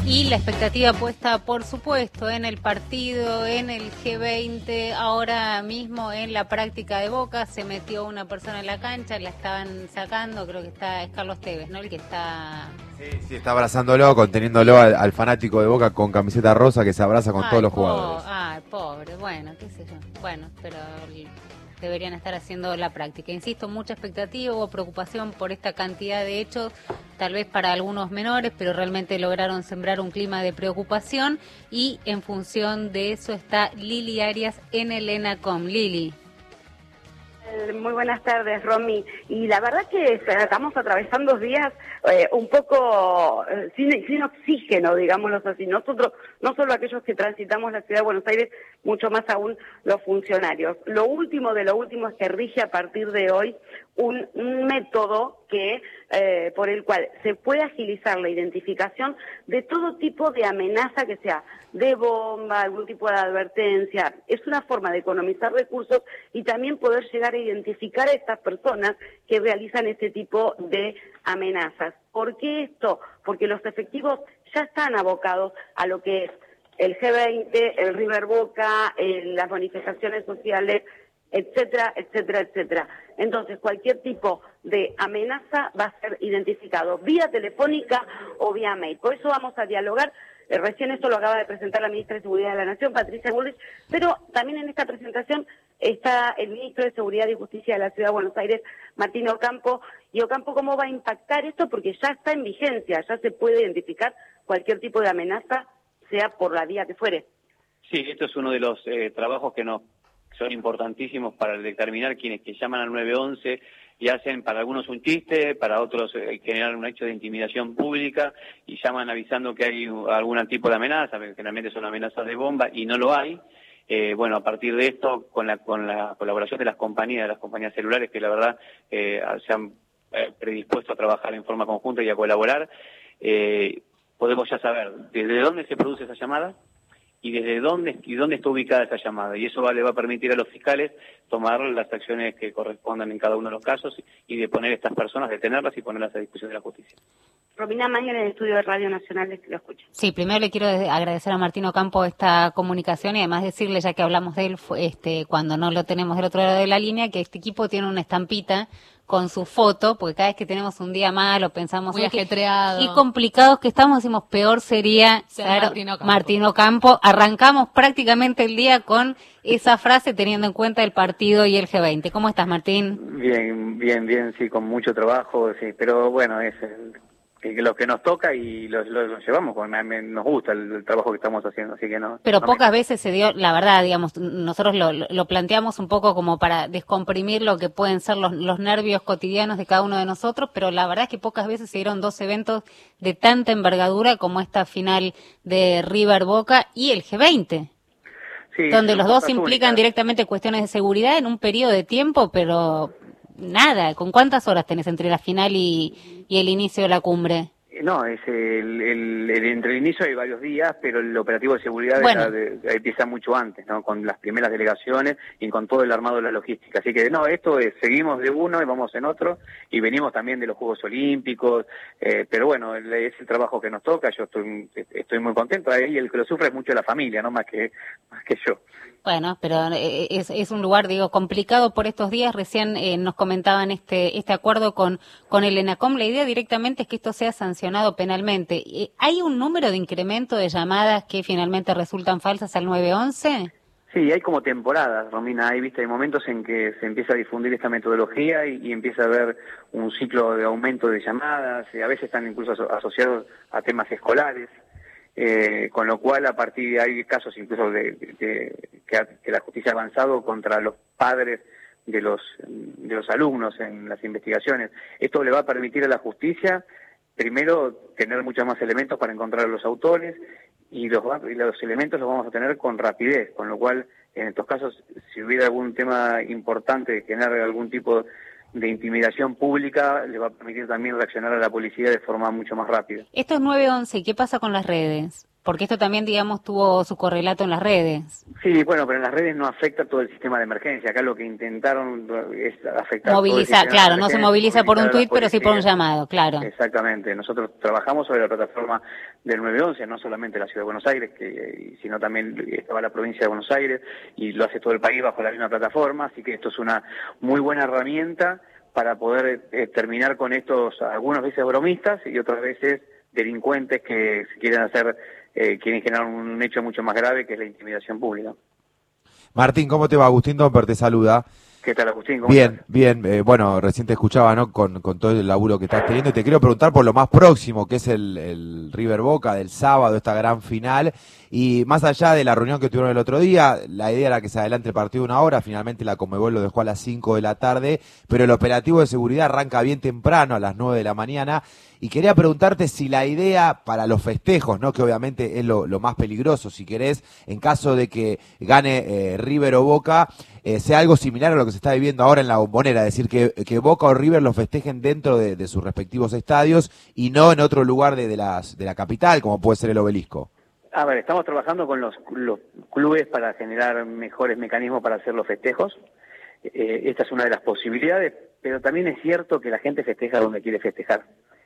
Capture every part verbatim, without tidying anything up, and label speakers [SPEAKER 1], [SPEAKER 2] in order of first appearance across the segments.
[SPEAKER 1] Y la expectativa puesta, por supuesto, en el partido, en el G veinte, ahora mismo en la práctica de Boca, se metió una persona en la cancha, la estaban sacando, creo que está, es Carlos Tevez, ¿no? El que está...
[SPEAKER 2] Sí, sí, está abrazándolo, conteniéndolo al, al fanático de Boca con camiseta rosa que se abraza con
[SPEAKER 1] ay,
[SPEAKER 2] todos los
[SPEAKER 1] po
[SPEAKER 2] jugadores.
[SPEAKER 1] Ay, pobre, bueno, qué sé yo. Bueno, pero deberían estar haciendo la práctica. Insisto, mucha expectativa, hubo preocupación por esta cantidad de hechos, tal vez para algunos menores, pero realmente lograron sembrar un clima de preocupación y en función de eso está Lili Arias en el ENACOM. Lili.
[SPEAKER 3] Muy buenas tardes, Romy. Y la verdad que estamos atravesando días eh, un poco eh, sin, sin oxígeno, digámoslo así. Nosotros, no solo aquellos que transitamos la ciudad de Buenos Aires, mucho más aún los funcionarios. Lo último de lo último es que rige a partir de hoy un, un método que eh, por el cual se puede agilizar la identificación de todo tipo de amenaza que sea de bomba, algún tipo de advertencia. Es una forma de economizar recursos y también poder llegar a identificar a estas personas que realizan este tipo de amenazas. ¿Por qué esto? Porque los efectivos ya están abocados a lo que es el G veinte, el River Boca, eh, las manifestaciones sociales, etcétera, etcétera, etcétera. Entonces, cualquier tipo de amenaza va a ser identificado vía telefónica o vía mail. Por eso vamos a dialogar. Eh, recién esto lo acaba de presentar la ministra de Seguridad de la Nación, Patricia Bullrich, pero también en esta presentación está el ministro de Seguridad y Justicia de la Ciudad de Buenos Aires, Martín Ocampo. Y Ocampo, ¿cómo va a impactar esto? Porque ya está en vigencia, ya se puede identificar cualquier tipo de amenaza, sea por la vía que fuere.
[SPEAKER 4] Sí, esto es uno de los eh, trabajos que nos son importantísimos para determinar quienes que llaman al nueve once y hacen para algunos un chiste, para otros eh, generan un hecho de intimidación pública y llaman avisando que hay algún tipo de amenaza, generalmente son amenazas de bomba y no lo hay. Eh, bueno, a partir de esto, con la, con la colaboración de las compañías, de las compañías celulares que la verdad eh, se han eh, predispuesto a trabajar en forma conjunta y a colaborar, eh, podemos ya saber desde dónde se produce esa llamada y desde dónde y dónde está ubicada esa llamada. Y eso va, le va a permitir a los fiscales tomar las acciones que correspondan en cada uno de los casos y deponer a estas personas, detenerlas y ponerlas a disposición de la justicia.
[SPEAKER 3] Romina Maña, en el estudio de Radio Nacional, lo escucho.
[SPEAKER 1] Sí, primero le quiero agradecer a Martín Ocampo esta comunicación y además decirle, ya que hablamos de él, este, cuando no lo tenemos del otro lado de la línea, que este equipo tiene una estampita con su foto, porque cada vez que tenemos un día malo pensamos
[SPEAKER 5] muy ajetreado
[SPEAKER 1] y complicados que estamos, decimos peor sería ser Martín Ocampo. Martín Ocampo. Arrancamos prácticamente el día con esa frase teniendo en cuenta el partido y el G veinte. ¿Cómo estás, Martín?
[SPEAKER 4] Bien, bien, bien, sí, con mucho trabajo, sí, pero bueno, es el, que, que lo que nos toca y lo, lo, lo llevamos, con, me, nos gusta el, el trabajo que estamos haciendo, así que no.
[SPEAKER 1] Pero
[SPEAKER 4] no
[SPEAKER 1] pocas
[SPEAKER 4] me...
[SPEAKER 1] veces se dio, la verdad, digamos, nosotros lo, lo planteamos un poco como para descomprimir lo que pueden ser los, los nervios cotidianos de cada uno de nosotros, pero la verdad es que pocas veces se dieron dos eventos de tanta envergadura como esta final de River Boca y el G veinte. Sí, donde los dos implican únicas. Directamente cuestiones de seguridad en un periodo de tiempo, pero nada, ¿con cuántas horas tenés entre la final y, y el inicio de la cumbre?
[SPEAKER 4] No, es el, el, el, entre el inicio hay varios días, pero el operativo de seguridad
[SPEAKER 1] bueno.
[SPEAKER 4] era de, de, empieza mucho antes, ¿no? Con las primeras delegaciones y con todo el armado de la logística. Así que no, esto es, seguimos de uno y vamos en otro, y venimos también de los Juegos Olímpicos, eh, pero bueno, el, es el trabajo que nos toca, yo estoy estoy muy contento, y el que lo sufre es mucho la familia, no más que más que yo.
[SPEAKER 1] Bueno, pero es, es un lugar, digo, complicado por estos días. Recién eh, nos comentaban este este acuerdo con, con el ENACOM. La idea directamente es que esto sea sancionado penalmente. ¿Hay un número de incremento de llamadas que finalmente resultan falsas al nueve once?
[SPEAKER 4] Sí, hay como temporadas, Romina. Hay, viste, hay momentos en que se empieza a difundir esta metodología y, y empieza a haber un ciclo de aumento de llamadas. Y a veces están incluso aso- asociados a temas escolares. Eh, con lo cual, a partir de hay casos incluso de, de, de que, que la justicia ha avanzado contra los padres de los de los alumnos en las investigaciones. Esto le va a permitir a la justicia, primero, tener muchos más elementos para encontrar a los autores y los, y los elementos los vamos a tener con rapidez, con lo cual, en estos casos, si hubiera algún tema importante de generar algún tipo de intimidación pública, le va a permitir también reaccionar a la policía de forma mucho más rápida.
[SPEAKER 1] Esto es nueve once, ¿qué pasa con las redes? Porque esto también, digamos, tuvo su correlato en las redes.
[SPEAKER 5] Sí, bueno, pero en las redes no afecta todo el sistema de emergencia. Acá lo que intentaron es afectar
[SPEAKER 1] Movilizar,
[SPEAKER 5] todo el
[SPEAKER 1] claro, no se moviliza por un tuit, pero sí por un
[SPEAKER 5] policías.
[SPEAKER 1] llamado, claro.
[SPEAKER 5] Exactamente. Nosotros trabajamos sobre la plataforma del nueve once, no solamente la Ciudad de Buenos Aires, que, sino también estaba la provincia de Buenos Aires, y lo hace todo el país bajo la misma plataforma, así que esto es una muy buena herramienta para poder eh, terminar con estos, algunas veces bromistas y otras veces delincuentes que quieren hacer, eh, quieren generar un hecho mucho más grave, que es la intimidación pública.
[SPEAKER 2] Martín, ¿cómo te va? Agustín Domper te saluda.
[SPEAKER 5] ¿Qué tal, Agustín? ¿Cómo
[SPEAKER 2] Bien,
[SPEAKER 5] estás?
[SPEAKER 2] bien. Eh, bueno, recién te escuchaba, ¿no? Con, con todo el laburo que estás teniendo. Y te quiero preguntar por lo más próximo, que es el, el River Boca del sábado, esta gran final. Y más allá de la reunión que tuvieron el otro día, la idea era que se adelante el partido una hora. Finalmente la Conmebol lo dejó a las cinco de la tarde. Pero el operativo de seguridad arranca bien temprano, a las nueve de la mañana. Y quería preguntarte si la idea para los festejos, ¿no? Que obviamente es lo, lo más peligroso, si querés, en caso de que gane eh, River o Boca, eh, sea algo similar a lo que se está viviendo ahora en la Bombonera, es decir, que, que Boca o River los festejen dentro de, de sus respectivos estadios y no en otro lugar de, de, las, de la capital, como puede ser el Obelisco.
[SPEAKER 5] A ver, estamos trabajando con los, los clubes para generar mejores mecanismos para hacer los festejos. Eh, esta es una de las posibilidades, pero también es cierto que la gente festeja donde quiere festejar.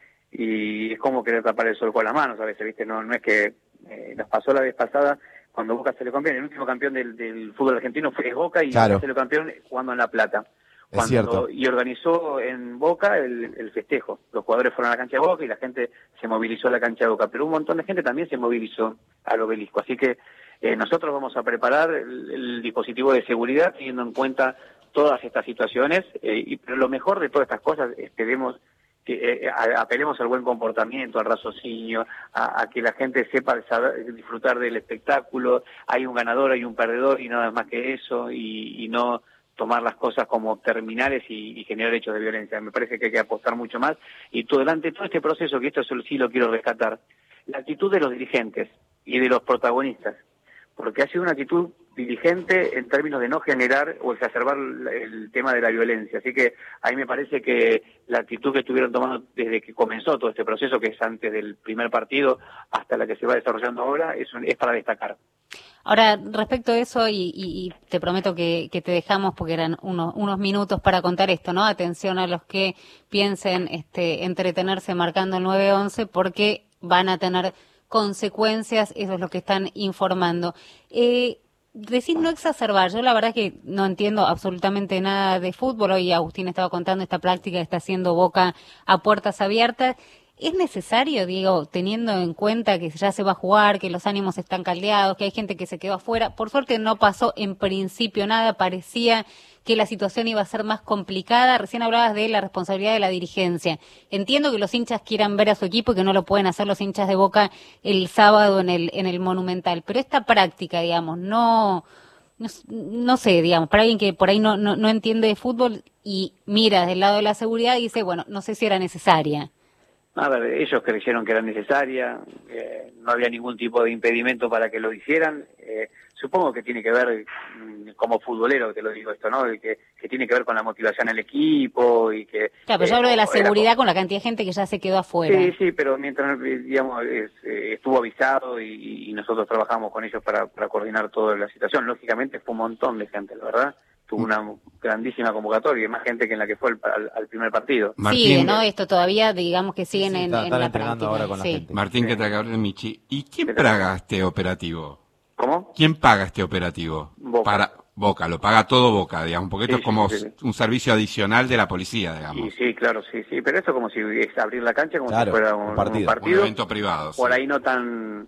[SPEAKER 5] Y es como querer tapar el sol con las manos a veces, ¿viste? No, no es que eh, nos pasó la vez pasada cuando Boca salió campeón. El último campeón del, del fútbol argentino fue es Boca y
[SPEAKER 2] claro.
[SPEAKER 5] salió campeón jugando en La Plata. Cuando,
[SPEAKER 2] es cierto.
[SPEAKER 5] Y organizó en Boca el, el festejo. Los jugadores fueron a la cancha de Boca y la gente se movilizó a la cancha de Boca. Pero un montón de gente también se movilizó al Obelisco. Así que eh, nosotros vamos a preparar el, el dispositivo de seguridad teniendo en cuenta todas estas situaciones. Eh, y, pero lo mejor de todas estas cosas es que demos... que eh, apelemos al buen comportamiento, al raciocinio, a, a que la gente sepa saber, disfrutar del espectáculo. Hay un ganador, hay un perdedor y nada más que eso, y, y no tomar las cosas como terminales y, y generar hechos de violencia. Me parece que hay que apostar mucho más. Y todo, durante todo este proceso, que esto sí lo quiero rescatar, la actitud de los dirigentes y de los protagonistas, porque ha sido una actitud dirigente en términos de no generar o exacerbar el tema de la violencia. Así que ahí me parece que la actitud que estuvieron tomando desde que comenzó todo este proceso, que es antes del primer partido hasta la que se va desarrollando ahora, es, un, es para destacar.
[SPEAKER 1] Ahora, respecto a eso, y, y, y te prometo que, que te dejamos porque eran unos, unos minutos para contar esto, ¿no? Atención a los que piensen este, entretenerse marcando el nueve once, porque van a tener consecuencias, eso es lo que están informando. Eh, decir no exacerbar, yo la verdad que no entiendo absolutamente nada de fútbol. Hoy Agustín estaba contando esta práctica que está haciendo Boca a puertas abiertas. ¿Es necesario, digo, teniendo en cuenta que ya se va a jugar, que los ánimos están caldeados, que hay gente que se quedó afuera? Por suerte no pasó en principio nada, parecía que la situación iba a ser más complicada. Recién hablabas de la responsabilidad de la dirigencia. Entiendo que los hinchas quieran ver a su equipo y que no lo pueden hacer los hinchas de Boca el sábado en el en el Monumental, pero esta práctica, digamos, no no, no sé, digamos, para alguien que por ahí no, no no entiende de fútbol y mira del lado de la seguridad y dice, bueno, no sé si era necesaria.
[SPEAKER 5] A ver, ellos creyeron que era necesaria, eh, no había ningún tipo de impedimento para que lo hicieran. Eh, supongo que tiene que ver, mmm, como futbolero te lo digo esto, ¿no? Que, que tiene que ver con la motivación del equipo y que...
[SPEAKER 1] Claro, pero
[SPEAKER 5] eh,
[SPEAKER 1] yo hablo de la seguridad
[SPEAKER 5] era...
[SPEAKER 1] con la cantidad de gente que ya se quedó afuera.
[SPEAKER 5] Sí, sí, pero mientras, digamos, es, eh, estuvo avisado y, y nosotros trabajamos con ellos para, para coordinar toda la situación. Lógicamente fue un montón de gente, la verdad. Tuvo una grandísima convocatoria y más gente que en la que fue al, al, al primer partido.
[SPEAKER 1] Martín, sí, ¿no? Esto todavía, digamos que siguen sí, sí, en,
[SPEAKER 2] está,
[SPEAKER 1] en la práctica.
[SPEAKER 2] Ahora con
[SPEAKER 1] sí.
[SPEAKER 2] la gente.
[SPEAKER 6] Martín,
[SPEAKER 5] sí.
[SPEAKER 6] que te acabó de Michi. ¿Y quién paga este operativo?
[SPEAKER 5] ¿Cómo?
[SPEAKER 6] ¿Quién paga este operativo?
[SPEAKER 5] Boca.
[SPEAKER 6] Para Boca, lo paga todo Boca, digamos, porque esto
[SPEAKER 5] sí,
[SPEAKER 6] es como
[SPEAKER 5] sí, sí.
[SPEAKER 6] un servicio adicional de la policía, digamos.
[SPEAKER 5] Sí, sí, claro, sí, sí, pero esto es como si es abrir la cancha como
[SPEAKER 2] claro,
[SPEAKER 5] si fuera un,
[SPEAKER 2] un partido.
[SPEAKER 5] un partido.
[SPEAKER 6] Un evento privado.
[SPEAKER 5] Por
[SPEAKER 6] sí.
[SPEAKER 5] ahí no tan...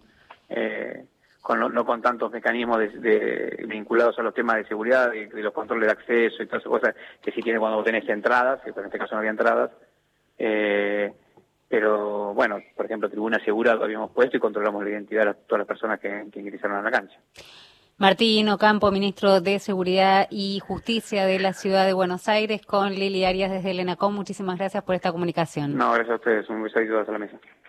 [SPEAKER 5] Eh, con no, no con tantos mecanismos de, de, vinculados a los temas de seguridad, de, de los controles de acceso y todas esas cosas que sí tiene cuando tenés entradas, que en este caso no había entradas, eh, pero bueno, por ejemplo, tribuna segura lo habíamos puesto y controlamos la identidad de todas las personas que, que ingresaron a la cancha.
[SPEAKER 1] Martín Ocampo, ministro de Seguridad y Justicia de la Ciudad de Buenos Aires, con Lili Arias desde el ENACOM. Muchísimas gracias por esta comunicación.
[SPEAKER 5] No, gracias a ustedes, un beso a todos a la mesa.